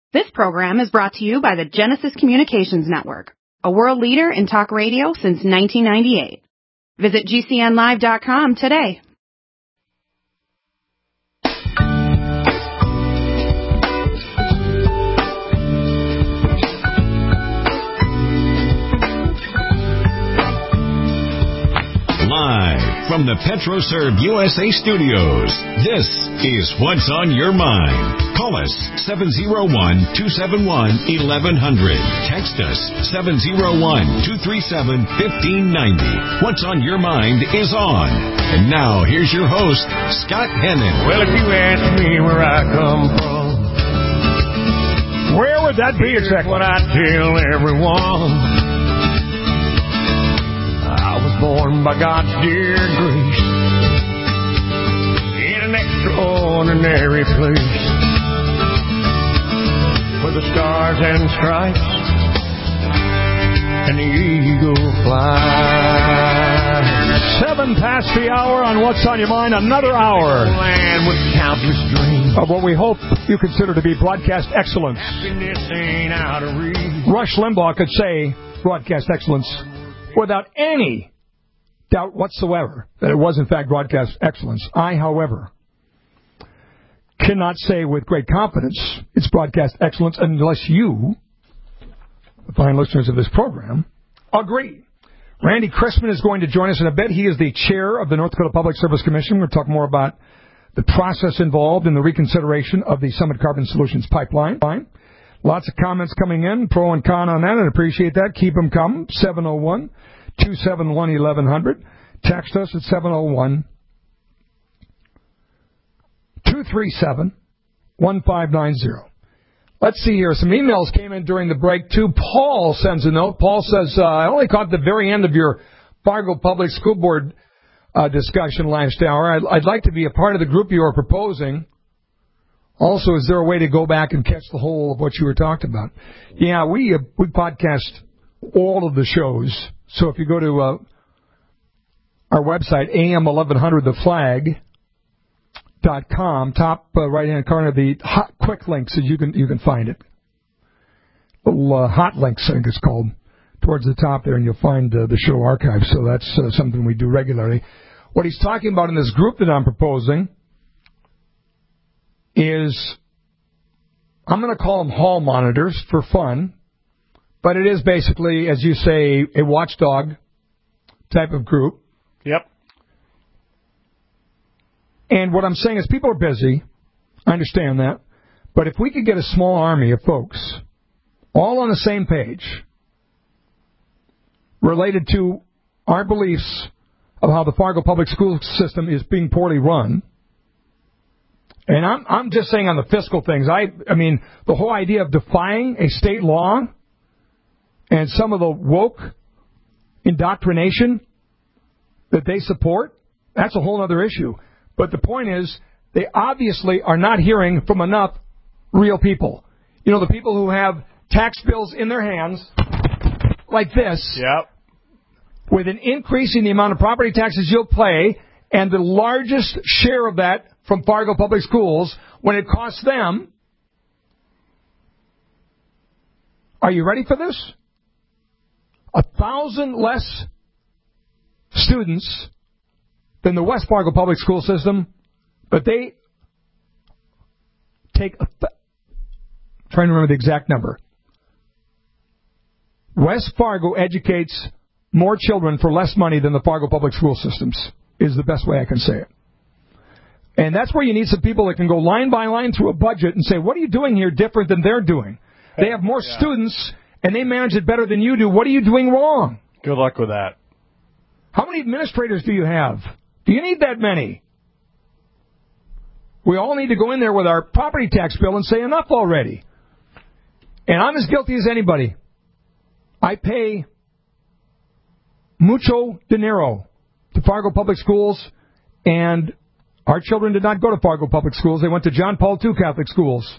This program is brought to you by the Genesis Communications Network, a world leader in talk radio since 1998. Visit GCNlive.com today. Live from the PetroServe USA studios, this is What's on Your Mind. Call us 701-271-1100. Text us 701-237-1590. What's on Your Mind is on. And now, here's your host, Scott Hennon. Well, if you ask me where I come from, where would that be exactly? What I tell everyone. I was born by God's dear grace in an extraordinary place where the stars and stripes and the eagle flies. 7 past the hour on What's on Your Mind. Another hour land with countless dreams of what we hope you consider to be broadcast excellence. Happiness ain't out of reach. Rush Limbaugh could say broadcast excellence without any doubt whatsoever that it was, in fact, broadcast excellence. I, however, cannot say with great confidence it's broadcast excellence unless you, the fine listeners of this program, agree. Randy Chrisman is going to join us in a bit. He is the chair of the North Dakota Public Service Commission. We'll talk more about the process involved in the reconsideration of the Summit Carbon Solutions pipeline. Lots of comments coming in, pro and con on that, and appreciate that. Keep them coming. 701-271-1100. Text us at 701-237-1590. Let's see here. Some emails came in during the break, too. Paul sends a note. Paul says, I only caught the very end of your Fargo Public School Board discussion last hour. I'd like to be a part of the group you are proposing. Also, is there a way to go back and catch the whole of what you were talking about? Yeah, we podcast all of the shows. So if you go to our website, am1100theflag.com, top right-hand corner, the hot quick links, you can find it. Little hot links, I think it's called, towards the top there, and you'll find the show archive. So that's something we do regularly. What he's talking about in this group that I'm proposing is, I'm going to call them hall monitors for fun, but it is basically, as you say, a watchdog type of group. Yep. And what I'm saying is people are busy. I understand that. But if we could get a small army of folks all on the same page related to our beliefs of how the Fargo public school system is being poorly run. And I'm just saying on the fiscal things. I mean, the whole idea of defying a state law and some of the woke indoctrination that they support, that's a whole other issue. But the point is, they obviously are not hearing from enough real people. You know, the people who have tax bills in their hands, like this, yep, with an increase in the amount of property taxes you'll pay, and the largest share of that from Fargo Public Schools, when it costs them. Are you ready for this? 1,000 less students than the West Fargo Public School system, but they take trying to remember the exact number. West Fargo educates more children for less money than the Fargo Public School systems, is the best way I can say it. And that's where you need some people that can go line by line through a budget and say, what are you doing here different than they're doing? They have more students, and they manage it better than you do. What are you doing wrong? Good luck with that. How many administrators do you have? Do you need that many? We all need to go in there with our property tax bill and say enough already. And I'm as guilty as anybody. I pay mucho dinero to Fargo Public Schools, and our children did not go to Fargo Public Schools. They went to John Paul II Catholic Schools.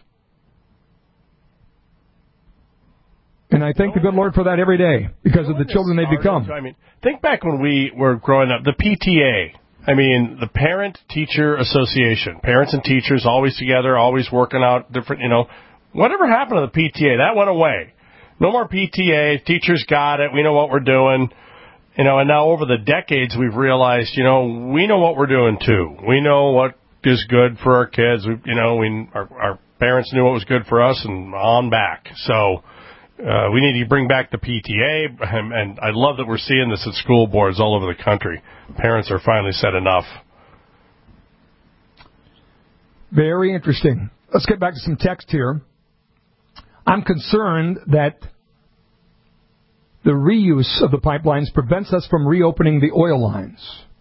And I thank the good Lord for that every day because of the children they become. I mean, think back when we were growing up, the PTA. I mean, the Parent Teacher Association. Parents and teachers always together, always working out different, Whatever happened to the PTA? That went away. No more PTA. Teachers got it. We know what we're doing. And now over the decades, we've realized, we know what we're doing too. We know what is good for our kids. Our parents knew what was good for us, and on back. So we need to bring back the PTA, and I love that we're seeing this at school boards all over the country. Parents are finally said enough. Very interesting. Let's get back to some text here. I'm concerned that the reuse of the pipelines prevents us from reopening the oil lines.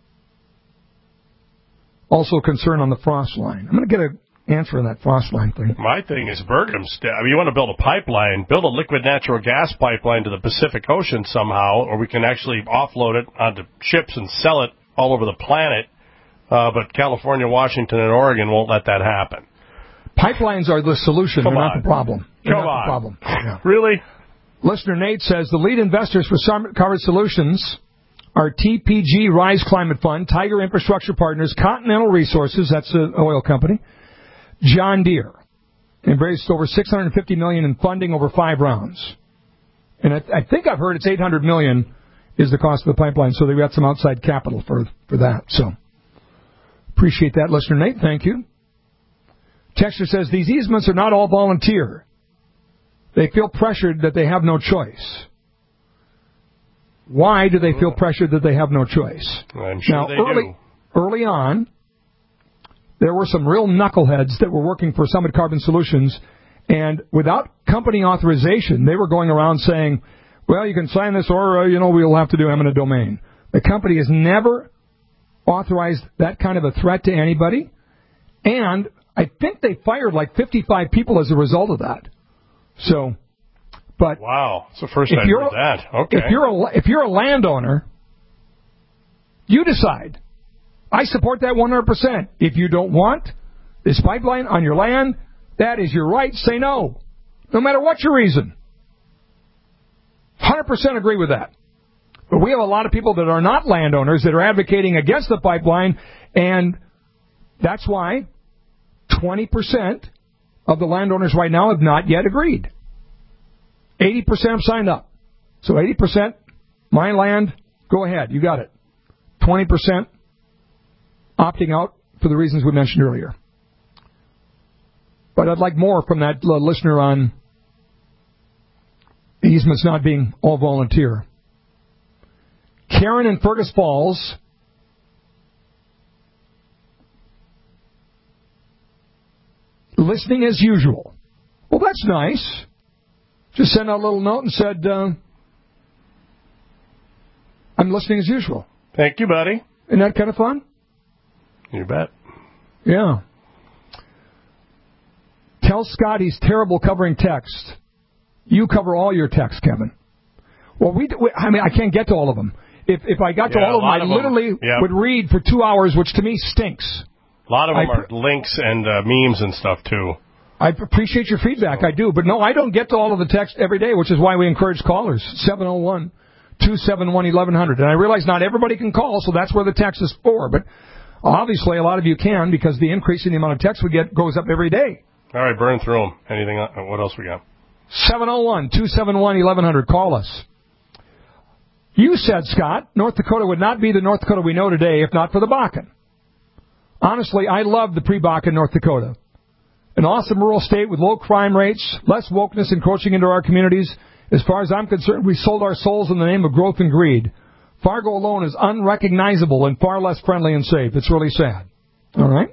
Also concern on the frost line. I'm going to get an answer on that frost line thing. My thing is you want to build a pipeline, build a liquid natural gas pipeline to the Pacific Ocean somehow, or we can actually offload it onto ships and sell it all over the planet. But California, Washington, and Oregon won't let that happen. Pipelines are the solution. They're not the problem. Come on. The problem. Yeah. Really? Listener Nate says the lead investors for Summit Covered Solutions are TPG Rise Climate Fund, Tiger Infrastructure Partners, Continental Resources, that's an oil company, John Deere, and raised over $650 million in funding over 5 rounds. And I think I've heard it's $800 million is the cost of the pipeline, so they've got some outside capital for that. So appreciate that, listener Nate. Thank you. Texter says these easements are not all volunteer. They feel pressured that they have no choice. Why do they feel pressured that they have no choice? I'm sure they do. Early on, there were some real knuckleheads that were working for Summit Carbon Solutions, and without company authorization, they were going around saying, well, you can sign this or, we'll have to do eminent domain. The company has never authorized that kind of a threat to anybody, and I think they fired like 55 people as a result of that. So, but wow, it's the first time I've heard that. Okay. If you're a landowner, you decide. I support that 100%. If you don't want this pipeline on your land, that is your right. Say no, no matter what your reason. 100% agree with that. But we have a lot of people that are not landowners that are advocating against the pipeline, and that's why 20% of the landowners right now have not yet agreed. 80% have signed up. So 80%, my land, go ahead, you got it. 20% opting out for the reasons we mentioned earlier. But I'd like more from that listener on easements not being all volunteer. Karen in Fergus Falls listening as usual. Well, that's nice. Just sent out a little note and said, I'm listening as usual. Thank you, buddy. Isn't that kind of fun? You bet. Yeah. Tell Scott he's terrible covering text. You cover all your text, Kevin. Well, I can't get to all of them. If I got to all of them, I literally would read for 2 hours, which to me stinks. A lot of them are links and memes and stuff, too. I appreciate your feedback. I do. But, no, I don't get to all of the text every day, which is why we encourage callers. 701-271-1100. And I realize not everybody can call, so that's where the text is for. But obviously a lot of you can, because the increase in the amount of text we get goes up every day. All right, burn through them. Anything? What else we got? 701-271-1100. Call us. You said, Scott, North Dakota would not be the North Dakota we know today if not for the Bakken. Honestly, I love the pre-Bakken North Dakota. An awesome rural state with low crime rates, less wokeness encroaching into our communities. As far as I'm concerned, we sold our souls in the name of growth and greed. Fargo alone is unrecognizable and far less friendly and safe. It's really sad. All right?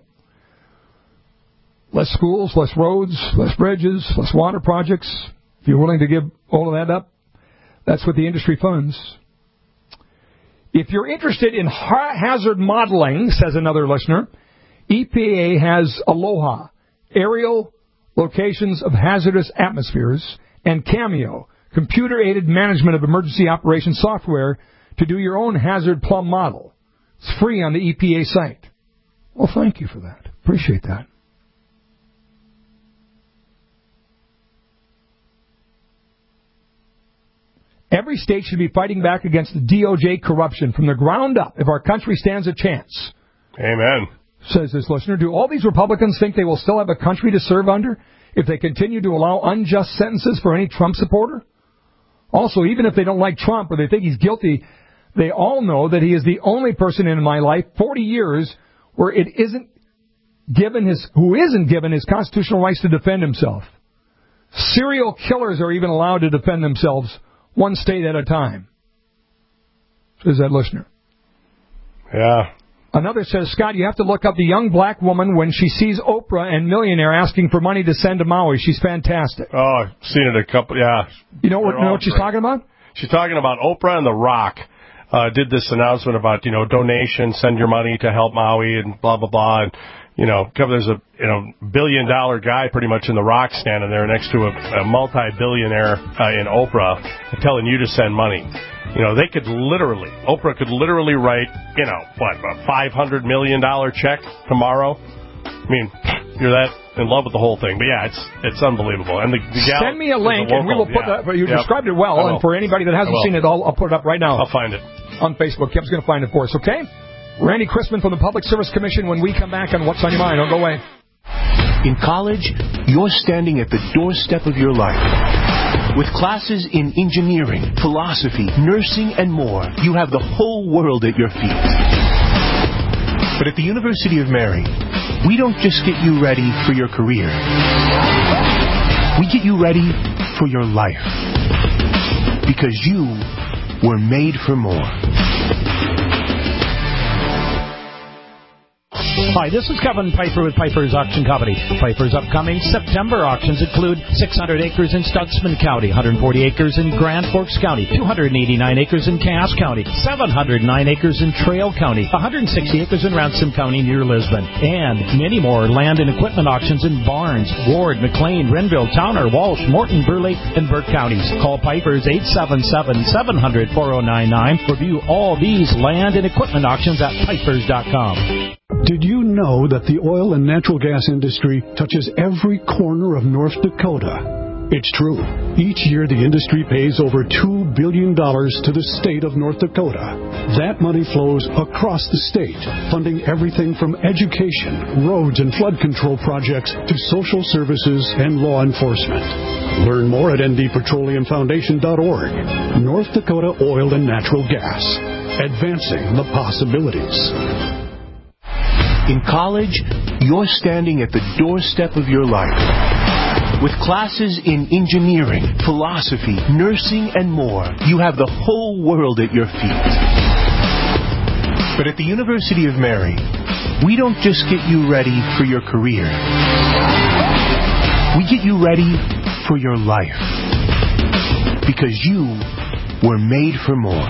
Less schools, less roads, less bridges, less water projects. If you're willing to give all of that up, that's what the industry funds. If you're interested in hazard modeling, says another listener, EPA has ALOHA, Aerial Locations of Hazardous Atmospheres, and Cameo, Computer-Aided Management of Emergency Operations Software, to do your own hazard plumb model. It's free on the EPA site. Well, thank you for that. Appreciate that. Every state should be fighting back against the DOJ corruption from the ground up if our country stands a chance. Amen. Says this listener. Do all these Republicans think they will still have a country to serve under if they continue to allow unjust sentences for any Trump supporter? Also, even if they don't like Trump or they think he's guilty, they all know that he is the only person in my life, 40 years, who isn't given his constitutional rights to defend himself. Serial killers are even allowed to defend themselves one state at a time, says that listener. Yeah. Another says, Scott, you have to look up the young black woman when she sees Oprah and Millionaire asking for money to send to Maui. She's fantastic. Oh, I've seen it a couple, yeah. You know what she's talking about? She's talking about Oprah and The Rock. Did this announcement about, donation, send your money to help Maui and blah, blah, blah. And, there's a, billion-dollar guy pretty much in The Rock standing there next to a multi-billionaire in Oprah telling you to send money. Oprah could literally write, a $500 million check tomorrow. I mean, you're that in love with the whole thing. But yeah, it's unbelievable. And the gal, send me a link, and we will put that. You described it well, and for anybody that hasn't seen it, I'll put it up right now. I'll find it on Facebook. Kim's going to find it for us. Okay, Randy Chrisman from the Public Service Commission. When we come back on What's on Your Mind, don't go away. In college, you're standing at the doorstep of your life. With classes in engineering, philosophy, nursing, and more, you have the whole world at your feet. But at the University of Mary, we don't just get you ready for your career. We get you ready for your life. Because you were made for more. Hi, this is Kevin Piper with Piper's Auction Company. Piper's upcoming September auctions include 600 acres in Stutsman County, 140 acres in Grand Forks County, 289 acres in Cass County, 709 acres in Trail County, 160 acres in Ransom County near Lisbon, and many more land and equipment auctions in Barnes, Ward, McLean, Renville, Towner, Walsh, Morton, Burleigh, and Burke counties. Call Piper's 877-700-4099 or view all these land and equipment auctions at pipers.com. Did you know that the oil and natural gas industry touches every corner of North Dakota? It's true. Each year the industry pays over $2 billion to the state of North Dakota. That money flows across the state, funding everything from education, roads and flood control projects to social services and law enforcement. Learn more at ndpetroleumfoundation.org. North Dakota Oil and Natural Gas. Advancing the possibilities. In college, you're standing at the doorstep of your life. With classes in engineering, philosophy, nursing, and more, you have the whole world at your feet. But at the University of Mary, we don't just get you ready for your career. We get you ready for your life. Because you were made for more.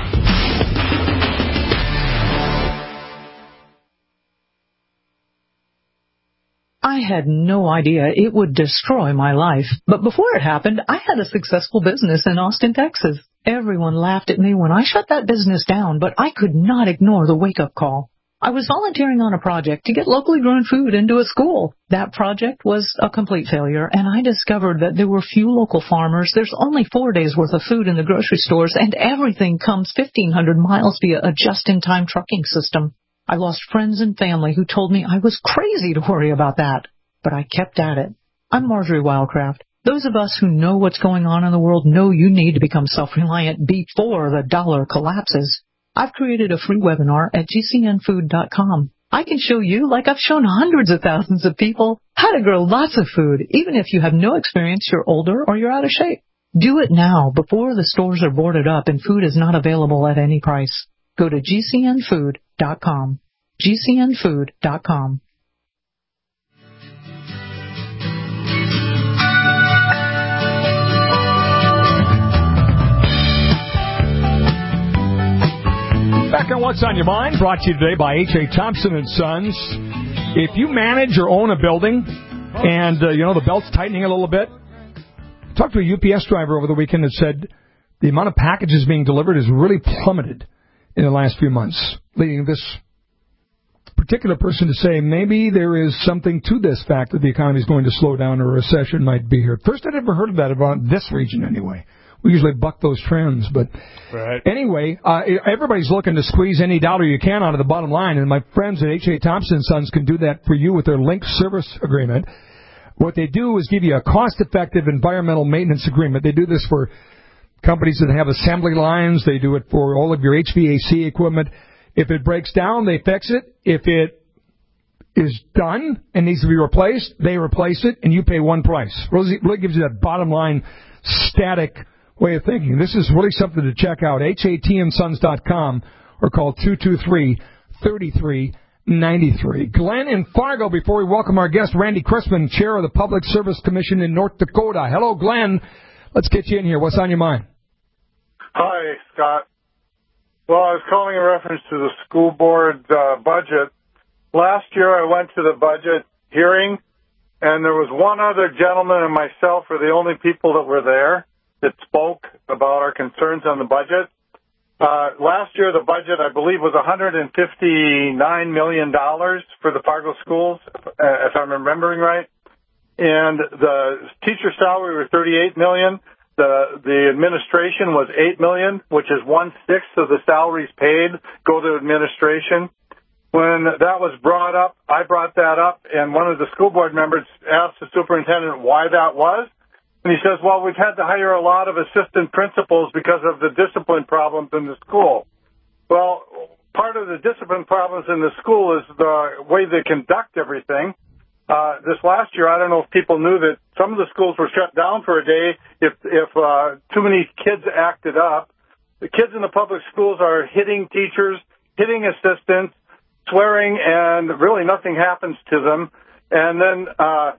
I had no idea it would destroy my life. But before it happened, I had a successful business in Austin, Texas. Everyone laughed at me when I shut that business down, but I could not ignore the wake-up call. I was volunteering on a project to get locally grown food into a school. That project was a complete failure, and I discovered that there were few local farmers. There's only 4 days' worth of food in the grocery stores, and everything comes 1,500 miles via a just-in-time trucking system. I lost friends and family who told me I was crazy to worry about that. But I kept at it. I'm Marjorie Wildcraft. Those of us who know what's going on in the world know you need to become self-reliant before the dollar collapses. I've created a free webinar at gcnfood.com. I can show you, like I've shown hundreds of thousands of people, how to grow lots of food, even if you have no experience, you're older, or you're out of shape. Do it now, before the stores are boarded up and food is not available at any price. Go to gcnfood.com. gcnfood.com. Back on What's on Your Mind, brought to you today by H.A. Thompson & Sons. If you manage or own a building and, the belt's tightening a little bit, I talked to a UPS driver over the weekend that said the amount of packages being delivered has really plummeted in the last few months, leading this particular person to say maybe there is something to this fact that the economy is going to slow down or a recession might be here. First, I'd never heard of that about this region anyway. We usually buck those trends, but anyway, everybody's looking to squeeze any dollar you can out of the bottom line, and my friends at H.A. Thompson & Sons can do that for you with their Link service agreement. What they do is give you a cost-effective environmental maintenance agreement. They do this for companies that have assembly lines. They do it for all of your HVAC equipment. If it breaks down, they fix it. If it is done and needs to be replaced, they replace it, and you pay one price. Really gives you that bottom line static way of thinking. This is really something to check out. HATandsons.com or call 223-3393. Glenn in Fargo, before we welcome our guest, Randy Chrisman, Chair of the Public Service Commission in North Dakota. Hello, Glenn. Let's get you in here. What's on your mind? Hi, Scott. Well, I was calling in reference to the school board budget. Last year I went to the budget hearing, and there was one other gentleman and myself were the only people that were there that spoke about our concerns on the budget. Last year the budget, I believe, was $159 million for the Fargo schools, if I'm remembering right. And the teacher salary was $38 million. The administration was $8 million, which is 1/6 of the salaries paid go to administration. When that was brought up, I brought that up, and one of the school board members asked the superintendent why that was. And he says, well, we've had to hire a lot of assistant principals because of the discipline problems in the school. Well, part of the discipline problems in the school is the way they conduct everything. This last year, I don't know if people knew that some of the schools were shut down for a day if too many kids acted up. The kids in the public schools are hitting teachers, hitting assistants, swearing, and really nothing happens to them. And then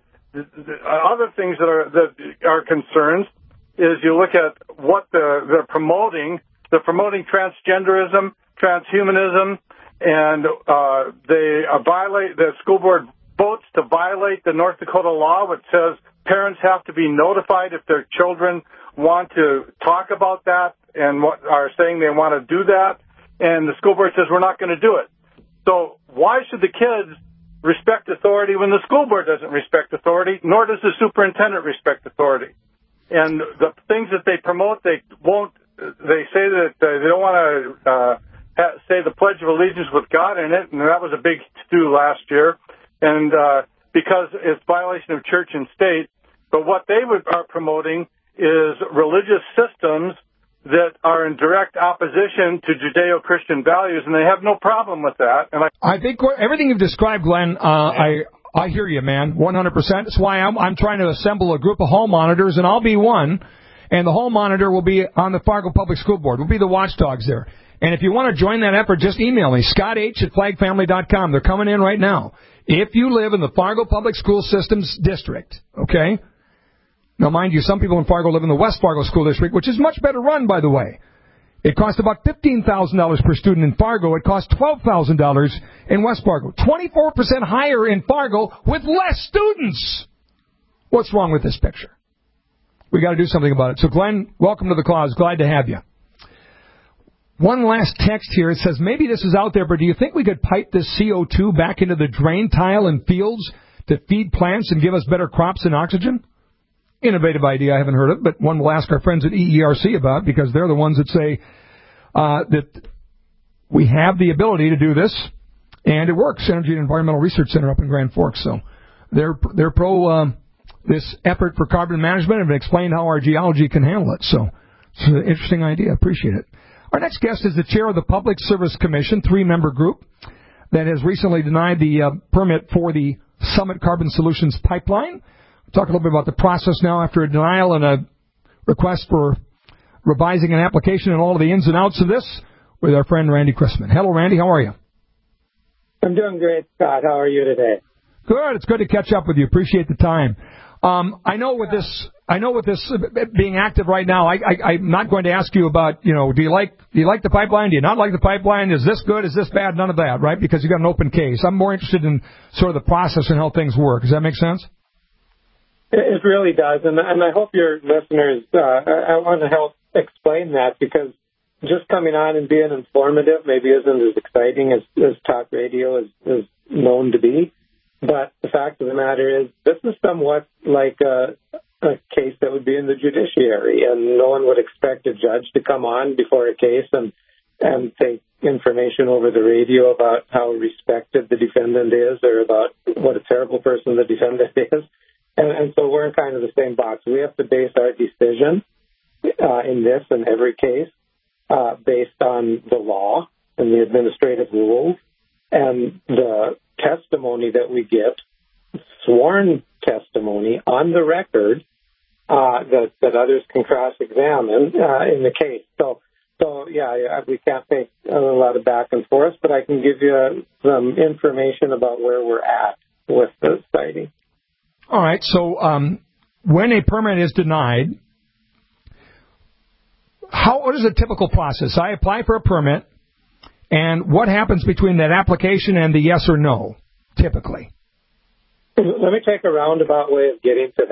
other things that are concerns is you look at what they're promoting. They're promoting transgenderism, transhumanism, and they violate the school board votes to violate the North Dakota law, which says parents have to be notified if their children want to talk about that and are saying they want to do that. And the school board says we're not going to do it. So why should the kids respect authority when the school board doesn't respect authority, nor does the superintendent respect authority? And the things that they promote, they say that they don't want to say the Pledge of Allegiance with God in it, and that was a big to-do last year, and because it's violation of church and state. But what they are promoting is religious systems that are in direct opposition to Judeo-Christian values, and they have no problem with that. And I think everything you've described, Glenn, I hear you, man, 100%. That's why I'm trying to assemble a group of hall monitors, and I'll be one, and the hall monitor will be on the Fargo Public School Board. We'll be the watchdogs there. And if you want to join that effort, just email me, scotth@flagfamily.com. They're coming in right now. If you live in the Fargo Public School Systems District, okay? Now, mind you, some people in Fargo live in the West Fargo School District, which is much better run, by the way. It costs about $15,000 per student in Fargo. It costs $12,000 in West Fargo. 24% higher in Fargo with less students. What's wrong with this picture? We got to do something about it. So, Glenn, welcome to the cause. Glad to have you. One last text here. It says, maybe this is out there, but do you think we could pipe this CO2 back into the drain tile in fields to feed plants and give us better crops and oxygen? Innovative idea I haven't heard of, but one we'll ask our friends at EERC about, because they're the ones that say that we have the ability to do this, and it works. Energy and Environmental Research Center up in Grand Forks. So they're pro this effort for carbon management and have explained how our geology can handle it. So it's an interesting idea. Appreciate it. Our next guest is the chair of the Public Service Commission, 3-member group that has recently denied the permit for the Summit Carbon Solutions pipeline. We'll talk a little bit about the process now after a denial and a request for revising an application and all of the ins and outs of this with our friend Randy Chrisman. Hello, Randy. How are you? I'm doing great, Scott. How are you today? Good. It's good to catch up with you. Appreciate the time. I know with this being active right now, I'm not going to ask you about, do you like the pipeline? Do you not like the pipeline? Is this good? Is this bad? None of that, right? Because you got an open case. I'm more interested in sort of the process and how things work. Does that make sense? It really does, and I hope your listeners, I want to help explain that, because just coming on and being informative maybe isn't as exciting as talk radio is known to be. But the fact of the matter is, this is somewhat like a case that would be in the judiciary, and no one would expect a judge to come on before a case and take information over the radio about how respected the defendant is or about what a terrible person the defendant is. And so we're in kind of the same box. We have to base our decision in this and every case based on the law and the administrative rules and the testimony that we get, sworn testimony on the record that others can cross-examine in the case. So yeah, we can't take a lot of back and forth, but I can give you some information about where we're at with the siting. All right. So when a permit is denied, what is the typical process? I apply for a permit, and what happens between that application and the yes or no, typically? Let me take a roundabout way of getting to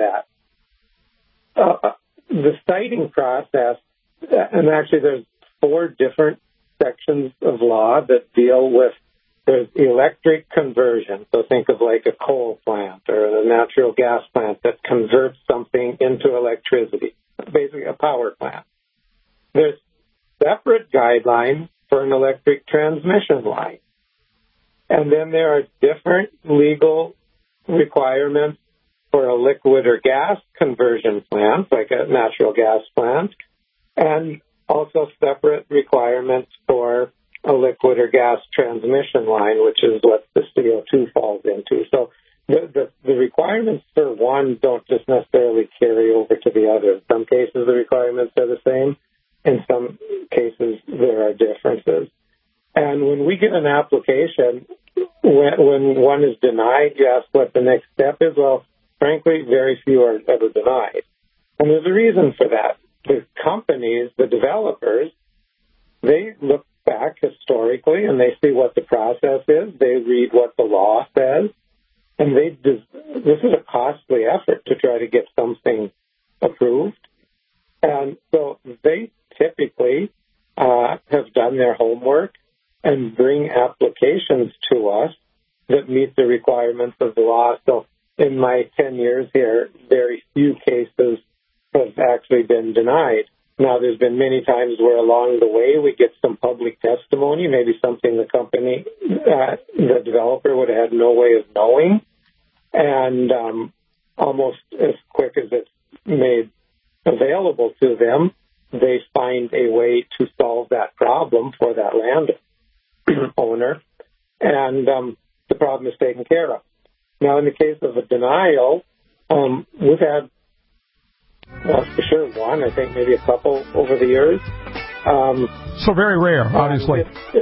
that. The citing process, and actually there's 4 different sections of law that deal with there's electric conversion. So think of like a coal plant or a natural gas plant that converts something into electricity, basically a power plant. There's separate guidelines for an electric transmission line. And then there are different legal requirements for a liquid or gas conversion plant, like a natural gas plant, and also separate requirements for a liquid or gas transmission line, which is what the CO2 falls into. So the requirements for one don't just necessarily carry over to the other. In some cases, the requirements are the same. In some cases, there are differences. And when we get an application, when one is denied, you ask what the next step is. Well, frankly, very few are ever denied. And there's a reason for that. The companies, the developers, they look back historically and they see what the process is. They read what the law says. And this is a costly effort to try to get something approved. And so they typically have done their homework and bring applications to us that meet the requirements of the law. So in my 10 years here, very few cases have actually been denied. Now, there's been many times where along the way we get some public testimony, maybe something the company, the developer would have had no way of knowing. And almost as quick as it's made available to them, they find a way to solve that problem for that land owner, and the problem is taken care of. Now, in the case of a denial, we've had, well, for sure one, I think maybe a couple over the years. So very rare, obviously.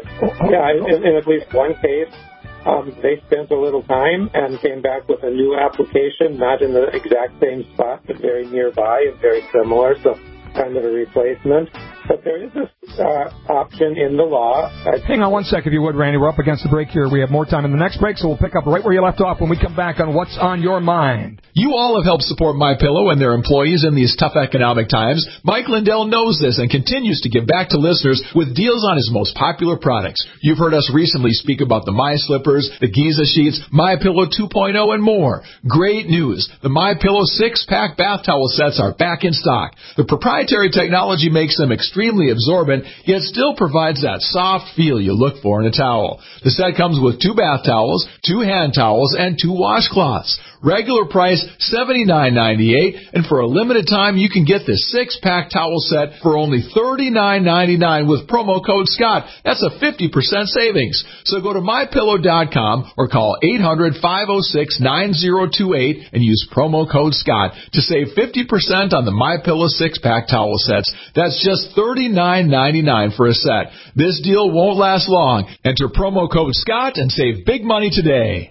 In at least one case, they spent a little time and came back with a new application, not in the exact same spot, but very nearby and very similar, so kind of a replacement. But there is this option in the law. Hang on one sec, if you would, Randy. We're up against the break here. We have more time in the next break, so we'll pick up right where you left off when we come back on What's on Your Mind. You all have helped support MyPillow and their employees in these tough economic times. Mike Lindell knows this and continues to give back to listeners with deals on his most popular products. You've heard us recently speak about the My Slippers, the Giza Sheets, MyPillow 2.0, and more. Great news. The MyPillow 6-pack bath towel sets are back in stock. The proprietary technology makes them extremely absorbent, yet still provides that soft feel you look for in a towel. The set comes with 2 bath towels, 2 hand towels, and 2 washcloths. Regular price $79.98, and for a limited time you can get this 6-pack towel set for only $39.99 with promo code Scott. That's a 50% savings. So go to MyPillow.com or call 800-506-9028 and use promo code Scott to save 50% on the MyPillow 6-pack towel sets. That's just $39.99 for a set. This deal won't last long. Enter promo code Scott and save big money today.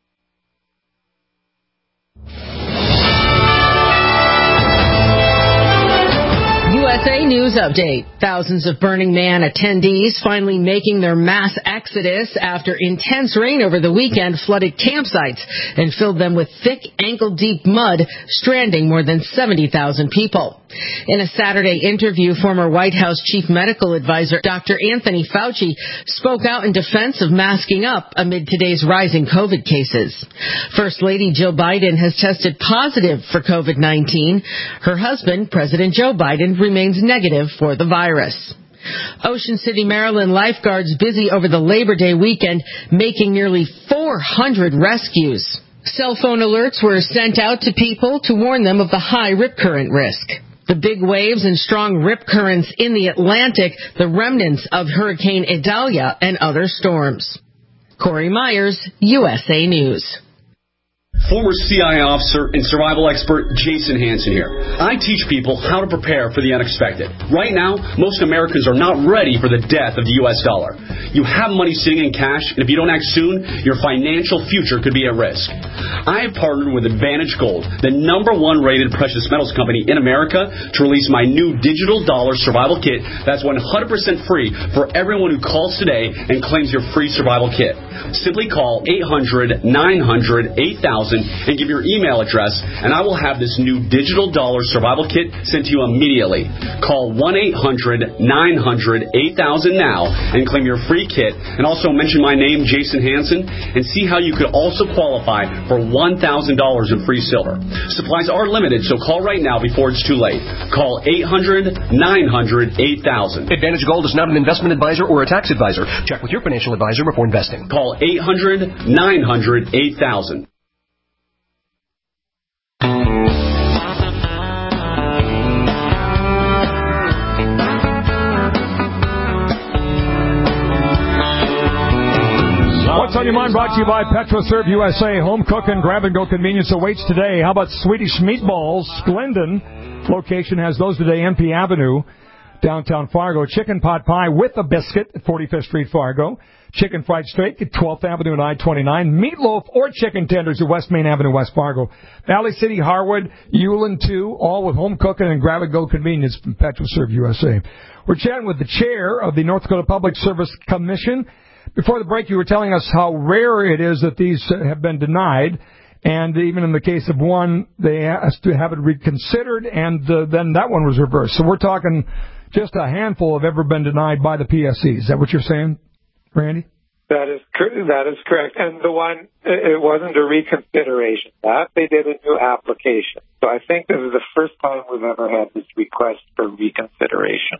USA News Update. Thousands of Burning Man attendees finally making their mass exodus after intense rain over the weekend flooded campsites and filled them with thick, ankle-deep mud, stranding more than 70,000 people. In a Saturday interview, former White House Chief Medical Advisor Dr. Anthony Fauci spoke out in defense of masking up amid today's rising COVID cases. First Lady Jill Biden has tested positive for COVID-19. Her husband, President Joe Biden, remains negative for the virus. Ocean City, Maryland lifeguards busy over the Labor Day weekend making nearly 400 rescues. Cell phone alerts were sent out to people to warn them of the high rip current risk. The big waves and strong rip currents in the Atlantic, the remnants of Hurricane Idalia and other storms. Corey Myers, USA News. Former CIA officer and survival expert Jason Hansen here. I teach people how to prepare for the unexpected. Right now, most Americans are not ready for the death of the U.S. dollar. You have money sitting in cash, and if you don't act soon, your financial future could be at risk. I have partnered with Advantage Gold, the #1 rated precious metals company in America, to release my new digital dollar survival kit that's 100% free for everyone who calls today and claims your free survival kit. Simply call 800-900-8000 and give your email address, and I will have this new digital dollar survival kit sent to you immediately. Call 1-800-900-8000 now and claim your free kit, and also mention my name, Jason Hansen, and see how you could also qualify for $1,000 in free silver. Supplies are limited, so call right now before it's too late. Call 800-900-8000. Advantage Gold is not an investment advisor or a tax advisor. Check with your financial advisor before investing. Call 800-900-8000. What's on your mind? Brought to you by PetroServe USA. Home cook and grab-and-go convenience awaits today. How about Swedish meatballs? Glendon location has those today. MP Avenue, downtown Fargo. Chicken pot pie with a biscuit at 45th Street, Fargo. Chicken fried steak at 12th Avenue and I-29. Meatloaf or chicken tenders at West Main Avenue, West Fargo. Valley City, Harwood, Ulen 2, all with home cooking and grab-and-go convenience from PetroServe USA. We're chatting with the chair of the North Dakota Public Service Commission. Before the break, you were telling us how rare it is that these have been denied, and even in the case of one, they asked to have it reconsidered, and then that one was reversed. So we're talking just a handful have ever been denied by the PSC. Is that what you're saying, Randy? That is correct. And the one, it wasn't a reconsideration. That they did a new application. So I think this is the first time we've ever had this request for reconsideration.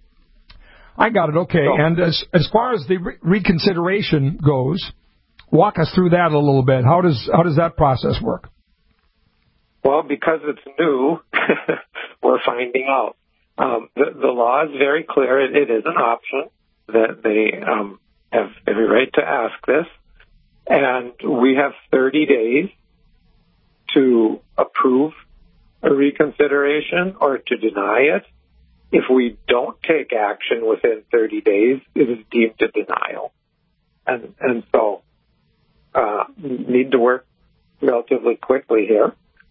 I got it. Okay. And as far as the reconsideration goes, walk us through that a little bit. How does that process work? Well, because it's new, we're finding out. The law is very clear. It is an option that they have every right to ask this, and we have 30 days to approve a reconsideration or to deny it. If we don't take action within 30 days, it is deemed a denial. And so need to work relatively quickly here.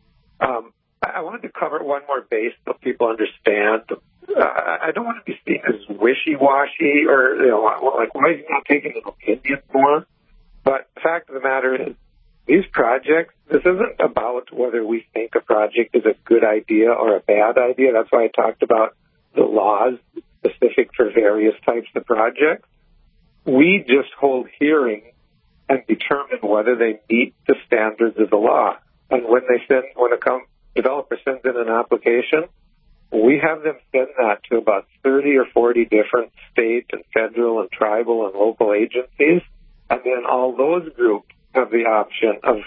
I wanted to cover one more base so people understand. I don't want to be seen as wishy-washy or, like, why is he not taking an opinion more? But the fact of the matter is, these projects, this isn't about whether we think a project is a good idea or a bad idea. That's why I talked about the laws specific for various types of projects. We just hold hearings and determine whether they meet the standards of the law. And when a developer sends in an application, we have them send that to about 30 or 40 different state and federal and tribal and local agencies. And then all those groups have the option of,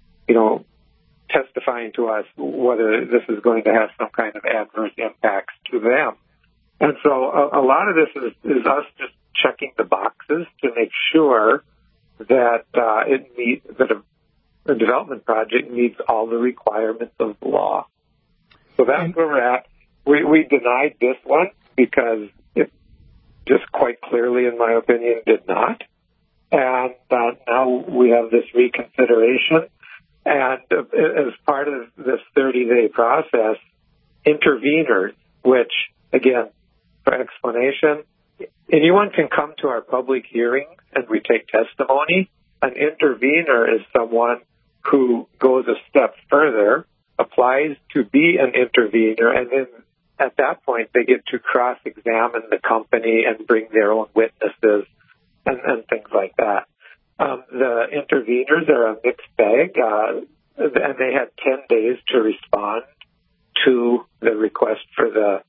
testifying to us whether this is going to have some kind of adverse impacts to them. And so a lot of this is us just checking the boxes to make sure that the development project meets all the requirements of the law. So that's where we're at. We denied this one because it just quite clearly, in my opinion, did not. And now we have this reconsideration. And as part of this 30-day process, interveners, which, again, for explanation, anyone can come to our public hearings and we take testimony. An intervener is someone who goes a step further, applies to be an intervener, and then at that point they get to cross-examine the company and bring their own witnesses and things like that. The interveners are a mixed bag, and they had 10 days to respond to the request for the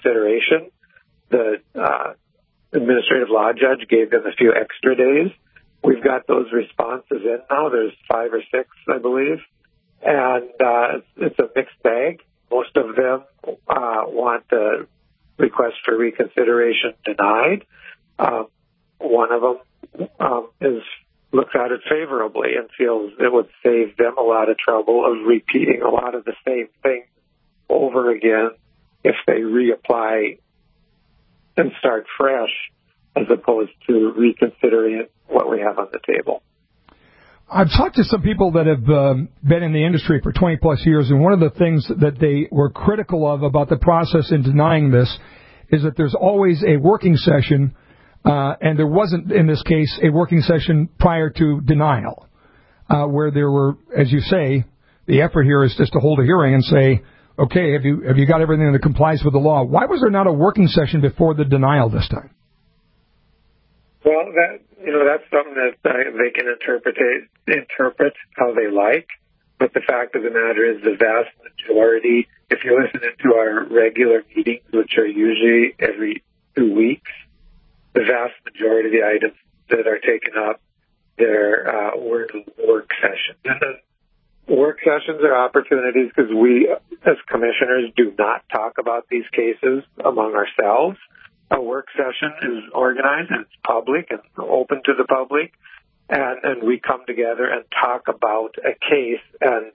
reconsideration. The administrative law judge gave them a few extra days. we've got those responses in now. There's 5 or 6, I believe, and it's a mixed bag. Most of them want the request for reconsideration denied. One of them looks at it favorably and feels it would save them a lot of trouble of repeating a lot of the same thing over again if they reapply and start fresh, as opposed to reconsidering what we have on the table. I've talked to some people that have been in the industry for 20-plus years, and one of the things that they were critical of about the process in denying this is that there's always a working session, and there wasn't, in this case, a working session prior to denial, where there were, as you say, the effort here is just to hold a hearing and say, okay, have you got everything that complies with the law? Why was there not a working session before the denial this time? Well, that's something that they can interpret how they like. But the fact of the matter is the vast majority, if you listen to our regular meetings, which are usually every 2 weeks, the vast majority of the items that are taken up, they're work sessions. And then work sessions are opportunities because we, as commissioners, do not talk about these cases among ourselves. A work session is organized and it's public and open to the public, and we come together and talk about a case, and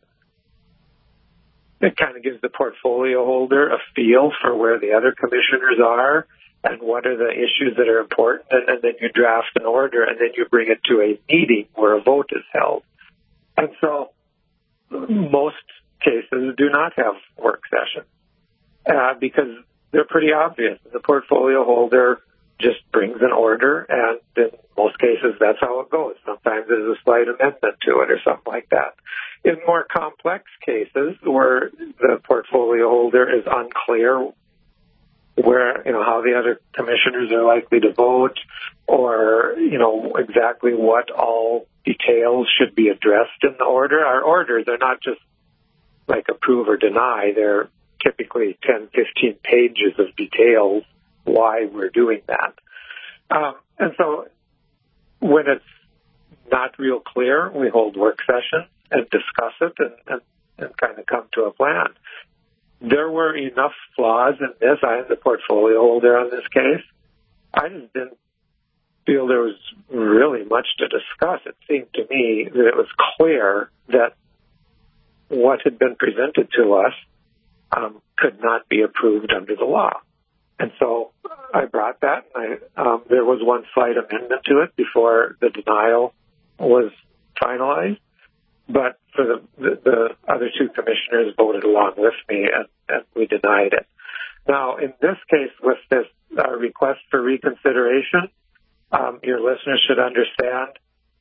it kind of gives the portfolio holder a feel for where the other commissioners are and what are the issues that are important, and then you draft an order, and then you bring it to a meeting where a vote is held. And so most cases do not have work sessions because they're pretty obvious. The portfolio holder just brings an order, and in most cases, that's how it goes. Sometimes there's a slight amendment to it or something like that. In more complex cases where the portfolio holder is unclear where, how the other commissioners are likely to vote, or, exactly what all details should be addressed in the order. Our orders are not just like approve or deny. They're typically 10, 15 pages of details why we're doing that. And so when it's not real clear, we hold work sessions and discuss it and kind of come to a plan. There were enough flaws in this. I am the portfolio holder on this case. I just didn't feel there was really much to discuss. It seemed to me that it was clear that what had been presented to us could not be approved under the law. And so I brought that. There was one slight amendment to it before the denial was finalized. But for the other 2 commissioners voted along with me, and we denied it. Now, in this case, with this request for reconsideration, your listeners should understand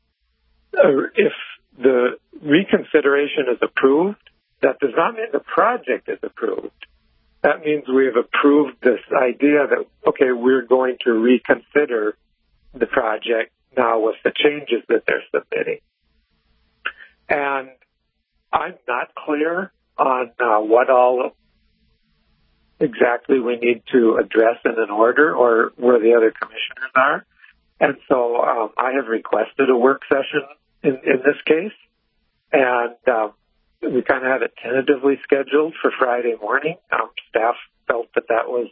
if the reconsideration is approved, that does not mean the project is approved. That means we have approved this idea that, okay, we're going to reconsider the project now with the changes that they're submitting. And I'm not clear on what all exactly we need to address in an order or where the other commissioners are. And so I have requested a work session in this case. And we kind of had it tentatively scheduled for Friday morning. Staff felt that was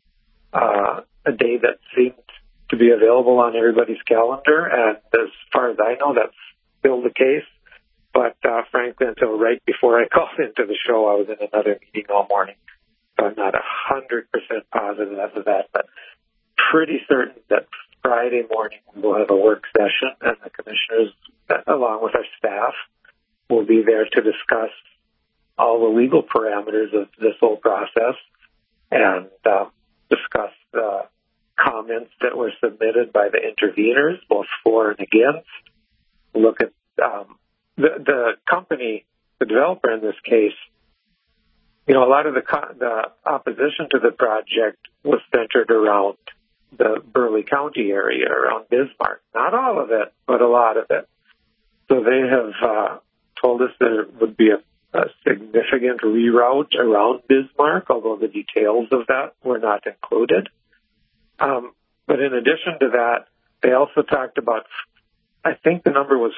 a day that seemed to be available on everybody's calendar. And as far as I know, that's still the case. But frankly, until right before I called into the show, I was in another meeting all morning. So I'm not 100% positive of that, but pretty certain that Friday morning we'll have a work session, and the commissioners, along with our staff, will be there to discuss all the legal parameters of this whole process and discuss the comments that were submitted by the interveners, both for and against. Look at the company, the developer in this case. A lot of the opposition to the project was centered around the Burleigh County area, around Bismarck. Not all of it, but a lot of it. So they have told us there would be a significant reroute around Bismarck, although the details of that were not included. But in addition to that, they also talked about I think the number was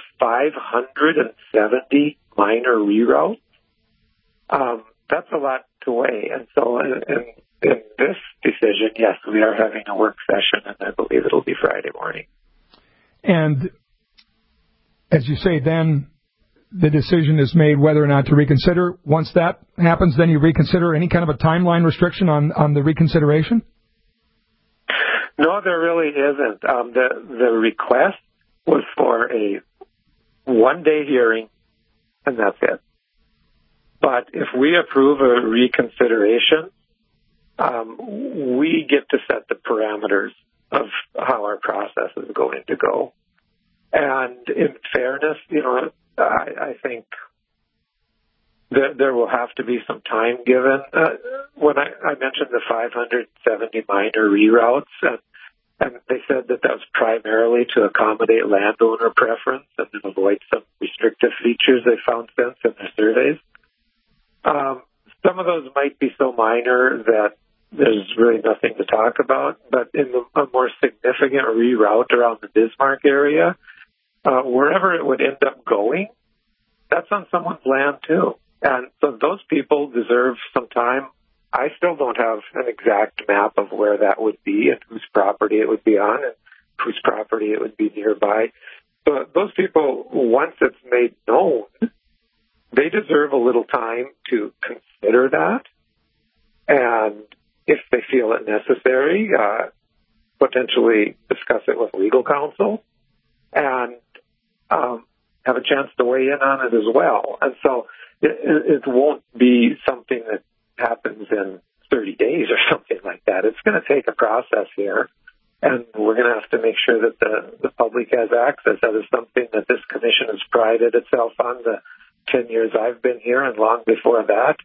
570 minor reroutes. That's a lot to weigh. And so in this decision, yes, we are having a work session, and I believe it'll be Friday morning. And as you say, then the decision is made whether or not to reconsider. Once that happens, then you reconsider. Any kind of a timeline restriction on the reconsideration? No, there really isn't. The request was for a one-day hearing, and that's it. But if we approve a reconsideration, we get to set the parameters of how our process is going to go. And in fairness, I think there will have to be some time given. When I mentioned the 570 minor reroutes, and they said that was primarily to accommodate landowner preference and to avoid some restrictive features they found since in their surveys. Some of those might be so minor that there's really nothing to talk about, but in a more significant reroute around the Bismarck area, wherever it would end up going, that's on someone's land too. And so those people deserve some time. I still don't have an exact map of where that would be and whose property it would be on and whose property it would be nearby. So those people, once it's made known, they deserve a little time to consider that. And if they feel it necessary, potentially discuss it with legal counsel and have a chance to weigh in on it as well. And so it won't be something that happens in 30 days or something like that. It's going to take a process here, and we're going to have to make sure that the public has access. That is something that this commission has prided itself on the 10 years I've been here and long before that.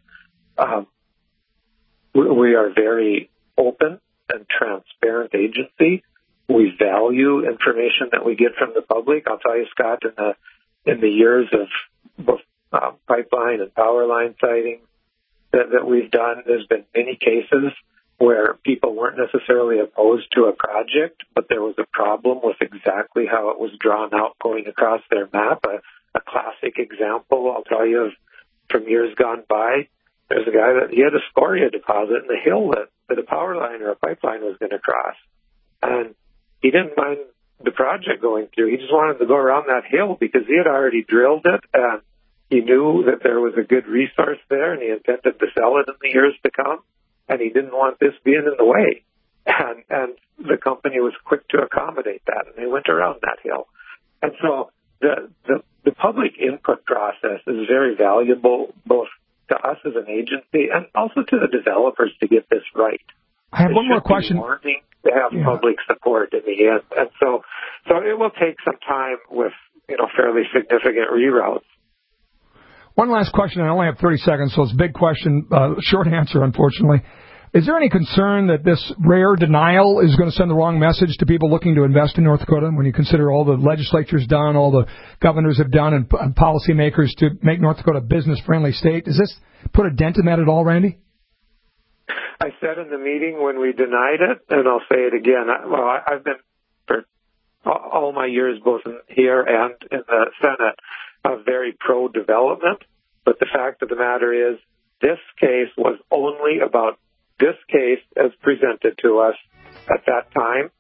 We are very open and transparent agency. We value information that we get from the public. I'll tell you, Scott, in the years of both pipeline and power line siting that we've done, there's been many cases where people weren't necessarily opposed to a project, but there was a problem with exactly how it was drawn out going across their map. A classic example, I'll tell you, from years gone by, there's a guy that he had a scoria deposit in the hill that a power line or a pipeline was going to cross. And he didn't mind the project going through. He just wanted to go around that hill because he had already drilled it, and he knew that there was a good resource there, and he intended to sell it in the years to come, and he didn't want this being in the way. And the company was quick to accommodate that, and they went around that hill. And so the public input process is very valuable, both to us as an agency and also to the developers to get this right. I have one more question. To have public support in the end. And so it will take some time with, fairly significant reroutes. One last question. I only have 30 seconds, so it's a big question, short answer, unfortunately. Is there any concern that this rare denial is going to send the wrong message to people looking to invest in North Dakota when you consider all the legislature's done, all the governors have done, and policymakers to make North Dakota a business-friendly state? Does this put a dent in that at all, Randy? I said in the meeting when we denied it, and I'll say it again. I've been, for all my years, both here and in the Senate, very pro-development. But the fact of the matter is, this case was only about this case as presented to us at that time,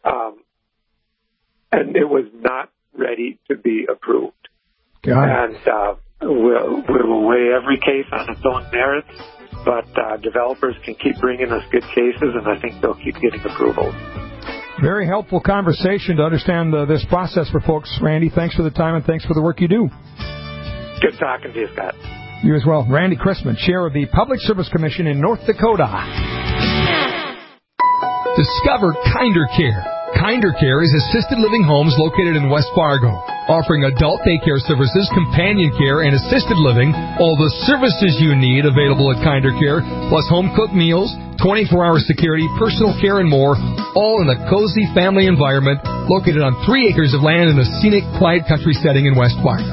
and it was not ready to be approved. And we will weigh every case on its own merits, but developers can keep bringing us good cases, and I think they'll keep getting approvals. Very helpful conversation to understand this process for folks. Randy, thanks for the time, and thanks for the work you do. Good talking to you, Scott. You as well. Randy Chrisman, Chair of the Public Service Commission in North Dakota. Discover Kinder Care. Kinder Care is assisted living homes located in West Fargo, offering adult daycare services, companion care, and assisted living. All the services you need available at Kinder Care, plus home-cooked meals, 24-hour security, personal care, and more, all in a cozy family environment located on 3 acres of land in a scenic, quiet country setting in West Fargo.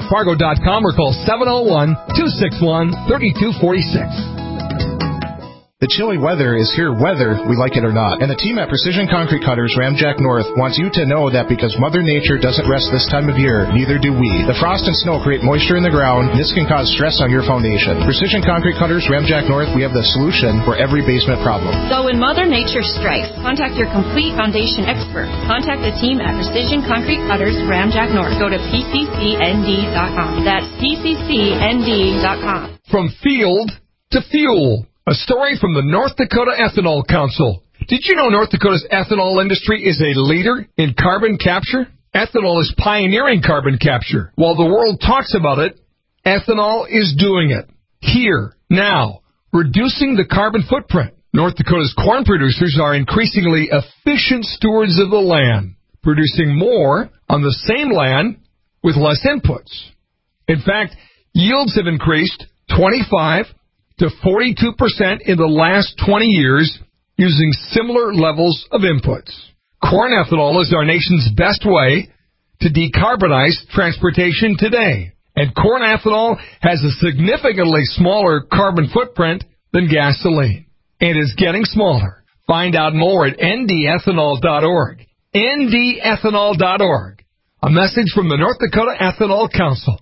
KinderCareFargo.com or call 701-261-3246. The chilly weather is here whether we like it or not. And the team at Precision Concrete Cutters Ramjack North wants you to know that because Mother Nature doesn't rest this time of year, neither do we. The frost and snow create moisture in the ground, and this can cause stress on your foundation. Precision Concrete Cutters Ramjack North, we have the solution for every basement problem. So when Mother Nature strikes, contact your complete foundation expert. Contact the team at Precision Concrete Cutters Ramjack North. Go to PCCND.com. That's PCCND.com. From field to fuel. A story from the North Dakota Ethanol Council. Did you know North Dakota's ethanol industry is a leader in carbon capture? Ethanol is pioneering carbon capture. While the world talks about it, ethanol is doing it. Here, now, reducing the carbon footprint. North Dakota's corn producers are increasingly efficient stewards of the land, producing more on the same land with less inputs. In fact, yields have increased 25 to 42% in the last 20 years using similar levels of inputs. Corn ethanol is our nation's best way to decarbonize transportation today. And corn ethanol has a significantly smaller carbon footprint than gasoline. And is getting smaller. Find out more at ndethanol.org. ndethanol.org. A message from the North Dakota Ethanol Council.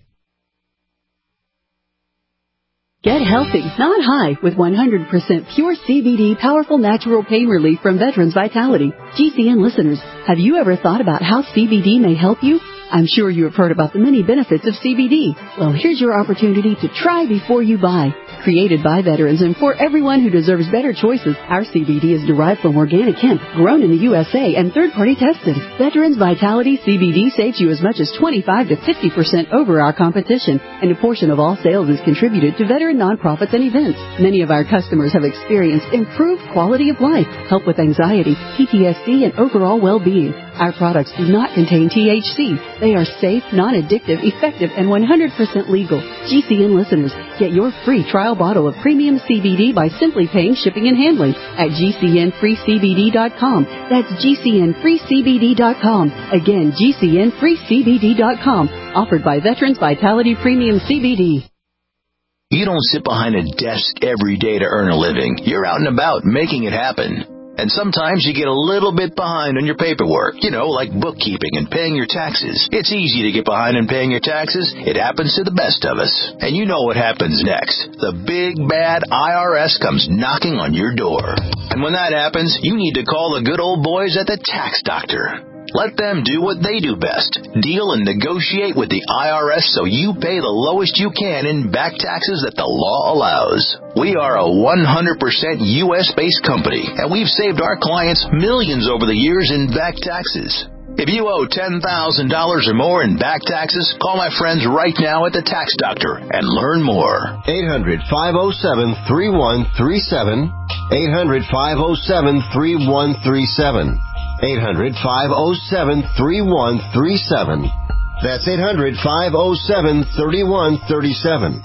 Get healthy, not high, with 100% pure CBD powerful natural pain relief from Veterans Vitality. GCN listeners, have you ever thought about how CBD may help you? I'm sure you have heard about the many benefits of CBD. Well, here's your opportunity to try before you buy. Created by veterans and for everyone who deserves better choices, our CBD is derived from organic hemp, grown in the USA, and third-party tested. Veterans Vitality CBD saves you as much as 25 to 50% over our competition, and a portion of all sales is contributed to veteran nonprofits and events. Many of our customers have experienced improved quality of life, help with anxiety, PTSD, and overall well-being. Our products do not contain THC. They are safe, non-addictive, effective, and 100% legal. GCN listeners, get your free trial bottle of premium CBD by simply paying shipping and handling at GCNFreeCBD.com. That's GCNFreeCBD.com. Again, GCNFreeCBD.com. Offered by Veterans Vitality Premium CBD. You don't sit behind a desk every day to earn a living. You're out and about making it happen. And sometimes you get a little bit behind on your paperwork, like bookkeeping and paying your taxes. It's easy to get behind in paying your taxes. It happens to the best of us. And you know what happens next. The big, bad IRS comes knocking on your door. And when that happens, you need to call the good old boys at the Tax Doctor. Let them do what they do best. Deal and negotiate with the IRS so you pay the lowest you can in back taxes that the law allows. We are a 100% U.S.-based company, and we've saved our clients millions over the years in back taxes. If you owe $10,000 or more in back taxes, call my friends right now at the Tax Doctor and learn more. 800-507-3137. 800-507-3137. 800-507-3137. That's 800-507-3137.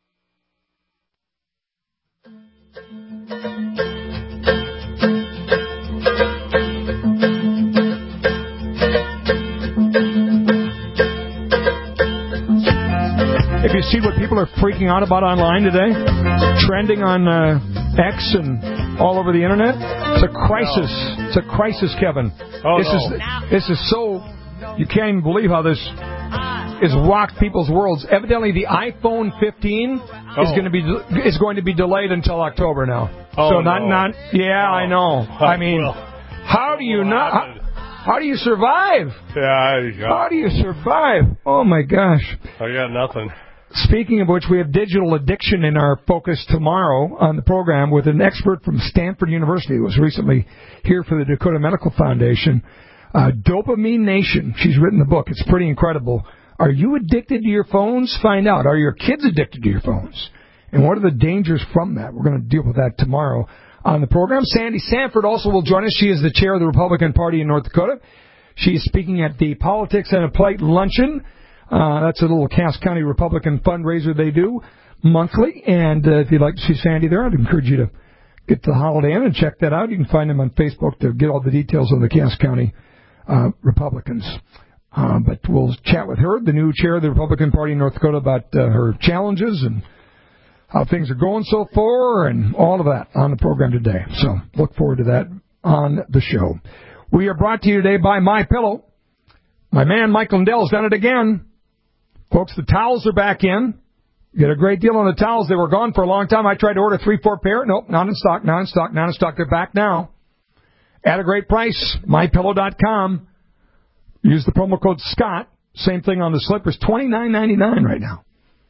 If you see what people are freaking out about online today, trending on X and all over the internet, it's a crisis. No. It's a crisis, Kevin. This is so, you can't even believe how this has rocked people's worlds. Evidently, the iPhone 15 is going to be delayed until October now. I know. I mean, how do you not? How do you survive? How do you survive? Oh my gosh! I got nothing. Speaking of which, we have digital addiction in our focus tomorrow on the program with an expert from Stanford University who was recently here for the Dakota Medical Foundation. Dopamine Nation. She's written the book. It's pretty incredible. Are you addicted to your phones? Find out. Are your kids addicted to your phones? And what are the dangers from that? We're going to deal with that tomorrow on the program. Sandy Sanford also will join us. She is the chair of the Republican Party in North Dakota. She is speaking at the Politics and a Plate Luncheon. That's a little Cass County Republican fundraiser they do monthly. And if you'd like to see Sandy there, I'd encourage you to get to the Holiday Inn and check that out. You can find them on Facebook to get all the details on the Cass County Republicans. But we'll chat with her, the new chair of the Republican Party in North Dakota, about her challenges and how things are going so far and all of that on the program today. So look forward to that on the show. We are brought to you today by MyPillow. My man Mike Lindell's done it again. Folks, the towels are back in. Get a great deal on the towels. They were gone for a long time. I tried to order 3-4 pair. Nope, not in stock, not in stock, not in stock. They're back now. At a great price, MyPillow.com. Use the promo code Scott. Same thing on the slippers. $29.99 right now.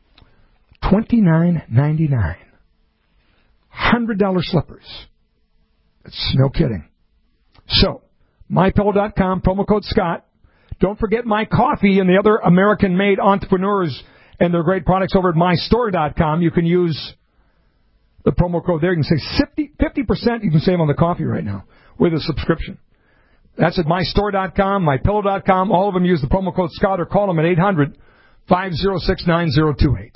$29.99. $100 slippers. It's no kidding. So, MyPillow.com, promo code Scott. Don't forget My Coffee and the other American-made entrepreneurs and their great products over at MyStore.com. You can use the promo code there. You can save 50% you can save on the coffee right now with a subscription. That's at MyStore.com, MyPillow.com. All of them use the promo code Scott or call them at 800-506-9028.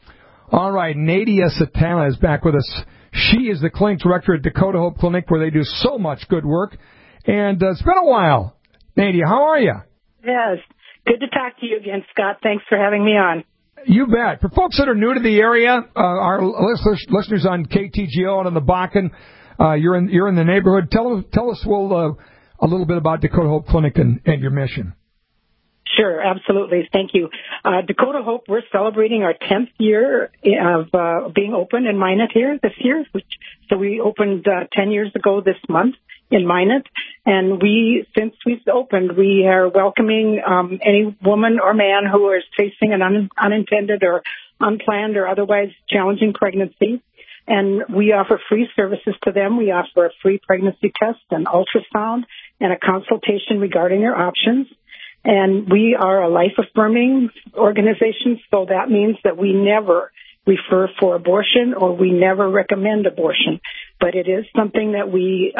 All right, Nadia Satana is back with us. She is the clinic director at Dakota Hope Clinic, where they do so much good work. And it's been a while. Nadia, how are you? Yes. Good to talk to you again, Scott. Thanks for having me on. You bet. For folks that are new to the area, our listeners on KTGO and on the Bakken, you're in the neighborhood. Tell us a little bit about Dakota Hope Clinic and your mission. Sure, absolutely. Thank you. Dakota Hope, we're celebrating our 10th year of being open in Minot here this year. So we opened 10 years ago this month in Minot. And since we've opened, we are welcoming any woman or man who is facing an unintended or unplanned or otherwise challenging pregnancy. And we offer free services to them. We offer a free pregnancy test, an ultrasound, and a consultation regarding their options. And we are a life-affirming organization, so that means that we never refer for abortion or we never recommend abortion. But it is something that we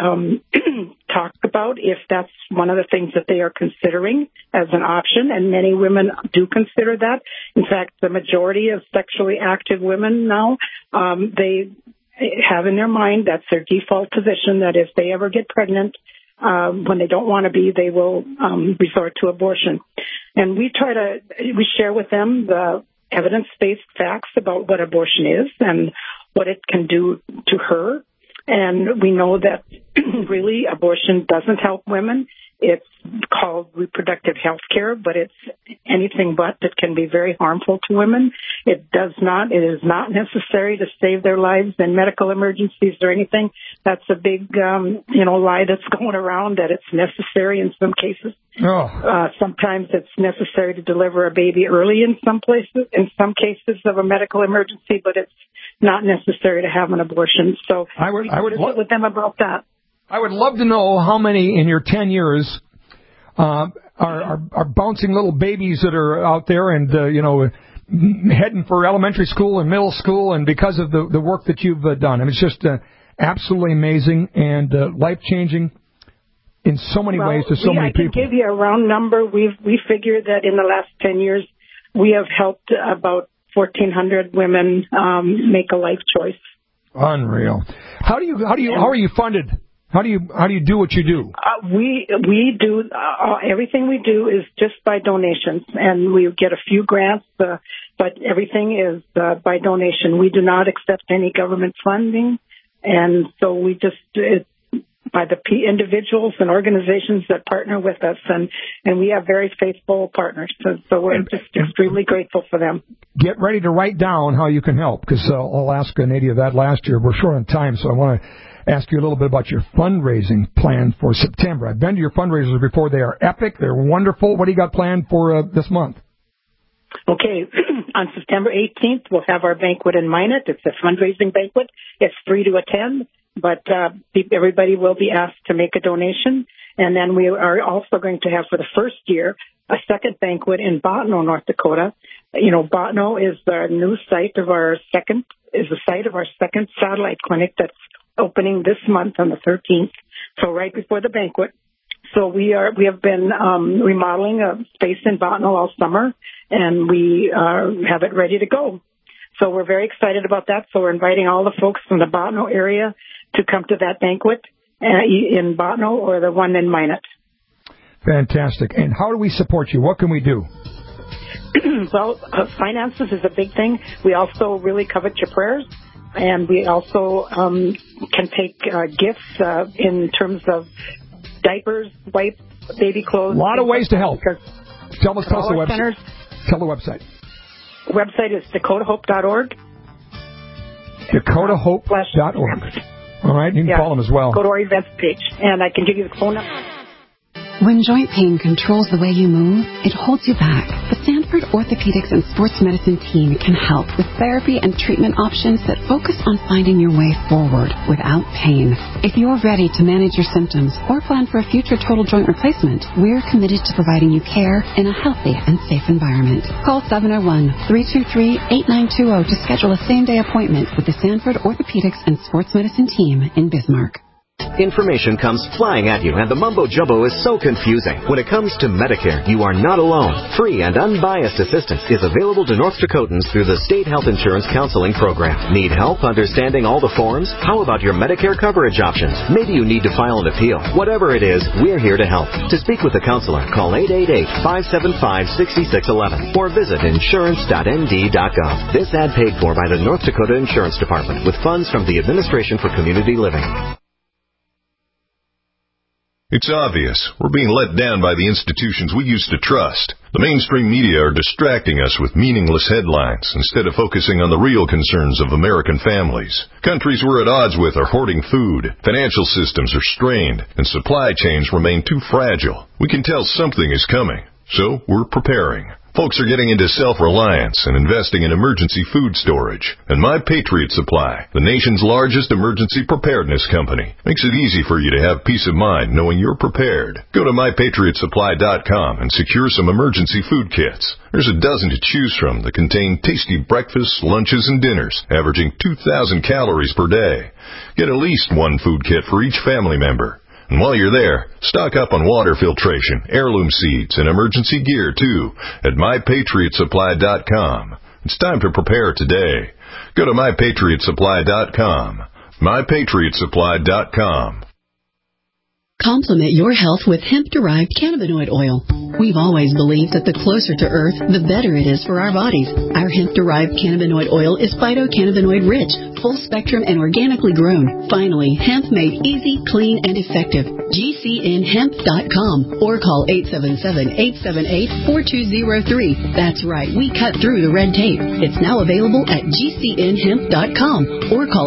talk about if that's one of the things that they are considering as an option, and many women do consider that. In fact, the majority of sexually active women now, they have in their mind that's their default position, that if they ever get pregnant, when they don't want to be, they will resort to abortion. And we share with them the evidence-based facts about what abortion is and what it can do to her. And we know that really abortion doesn't help women. It's called reproductive health care, but it's anything but. It can be very harmful to women. It is not necessary to save their lives in medical emergencies or anything. That's a big, lie that's going around, that it's necessary in some cases. Sometimes it's necessary to deliver a baby early in some cases of a medical emergency, but it's not necessary to have an abortion. So I would visit with them about that. I would love to know how many in your 10 years are bouncing little babies that are out there and, heading for elementary school and middle school, and because of the work that you've done. I mean, it's just absolutely amazing and life-changing in so many ways to so many people. I can give you a round number. We figure that in the last 10 years, we have helped about 1,400 women make a life choice. Unreal. How are you funded? How do you do what you do? We do everything we do is just by donations, and we get a few grants, but everything is by donation. We do not accept any government funding, and so we just by the individuals and organizations that partner with us, and we have very faithful partners, so we're just extremely grateful for them. Get ready to write down how you can help, because I'll ask Nadia that last year. We're short on time, so I want to ask you a little bit about your fundraising plan for September. I've been to your fundraisers before. They are epic. They're wonderful. What do you got planned for this month? Okay. On September 18th, we'll have our banquet in Minot. It's a fundraising banquet. It's free to attend, but everybody will be asked to make a donation. And then we are also going to have, for the first year, a second banquet in Bottineau, North Dakota. Bottineau is the new site of our second satellite clinic that's opening this month on the 13th, so right before the banquet. So we have been remodeling a space in Bottineau all summer, and we have it ready to go. So we're very excited about that. So we're inviting all the folks from the Bottineau area to come to that banquet in Bottineau or the one in Minot. Fantastic. And how do we support you? What can we do? Well, finances is a big thing. We also really covet your prayers, and we also can take gifts in terms of diapers, wipes, baby clothes. A lot of ways to help. Tell us the website. Centers. Tell the website. The website is dakotahope.org. dakotahope.org. All right, you can call them as well. Go to our events page, and I can give you the phone number. When joint pain controls the way you move, it holds you back. The Sanford Orthopedics and Sports Medicine team can help with therapy and treatment options that focus on finding your way forward without pain. If you're ready to manage your symptoms or plan for a future total joint replacement, we're committed to providing you care in a healthy and safe environment. Call 701-323-8920 to schedule a same-day appointment with the Sanford Orthopedics and Sports Medicine team in Bismarck. Information comes flying at you, and the mumbo-jumbo is so confusing. When it comes to Medicare, you are not alone. Free and unbiased assistance is available to North Dakotans through the State Health Insurance Counseling Program. Need help understanding all the forms? How about your Medicare coverage options? Maybe you need to file an appeal. Whatever it is, we're here to help. To speak with a counselor, call 888-575-6611 or visit insurance.nd.gov. This ad paid for by the North Dakota Insurance Department with funds from the Administration for Community Living. It's obvious. We're being let down by the institutions we used to trust. The mainstream media are distracting us with meaningless headlines instead of focusing on the real concerns of American families. Countries we're at odds with are hoarding food, financial systems are strained, and supply chains remain too fragile. We can tell something is coming, so we're preparing. Folks are getting into self-reliance and investing in emergency food storage. And My Patriot Supply, the nation's largest emergency preparedness company, makes it easy for you to have peace of mind knowing you're prepared. Go to MyPatriotSupply.com and secure some emergency food kits. There's a dozen to choose from that contain tasty breakfasts, lunches, and dinners, averaging 2,000 calories per day. Get at least one food kit for each family member. And while you're there, stock up on water filtration, heirloom seeds, and emergency gear, too, at MyPatriotSupply.com. It's time to prepare today. Go to MyPatriotSupply.com. MyPatriotSupply.com. Complement your health with hemp-derived cannabinoid oil. We've always believed that the closer to Earth, the better it is for our bodies. Our hemp-derived cannabinoid oil is phytocannabinoid-rich, full-spectrum, and organically grown. Finally, hemp made easy, clean, and effective. GCNHemp.com or call 877-878-4203. That's right, we cut through the red tape. It's now available at GCNHemp.com or call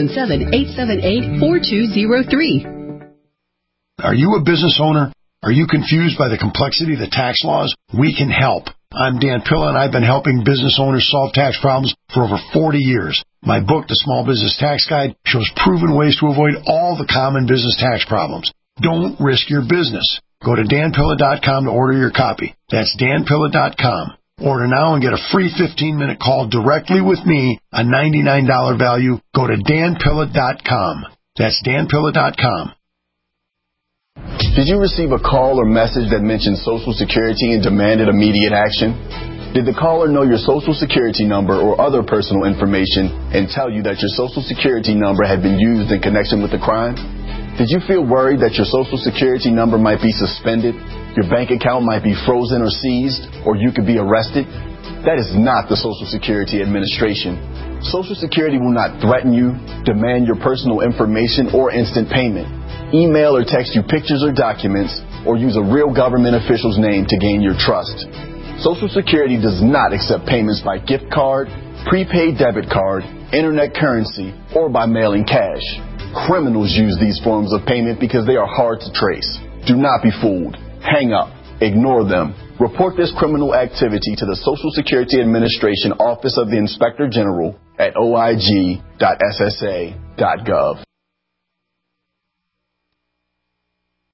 877-878-4203. Are you a business owner? Are you confused by the complexity of the tax laws? We can help. I'm Dan Pilla, and I've been helping business owners solve tax problems for over 40 years. My book, The Small Business Tax Guide, shows proven ways to avoid all the common business tax problems. Don't risk your business. Go to danpilla.com to order your copy. That's danpilla.com. Order now and get a free 15-minute call directly with me, a $99 value. Go to danpilla.com. That's danpilla.com. Did you receive a call or message that mentioned Social Security and demanded immediate action? Did the caller know your Social Security number or other personal information and tell you that your Social Security number had been used in connection with the crime? Did you feel worried that your Social Security number might be suspended, your bank account might be frozen or seized, or you could be arrested? That is not the Social Security Administration. Social Security will not threaten you, demand your personal information, or instant payment. Email or text you pictures or documents, or use a real government official's name to gain your trust. Social Security does not accept payments by gift card, prepaid debit card, internet currency, or by mailing cash. Criminals use these forms of payment because they are hard to trace. Do not be fooled. Hang up. Ignore them. Report this criminal activity to the Social Security Administration Office of the Inspector General at oig.ssa.gov.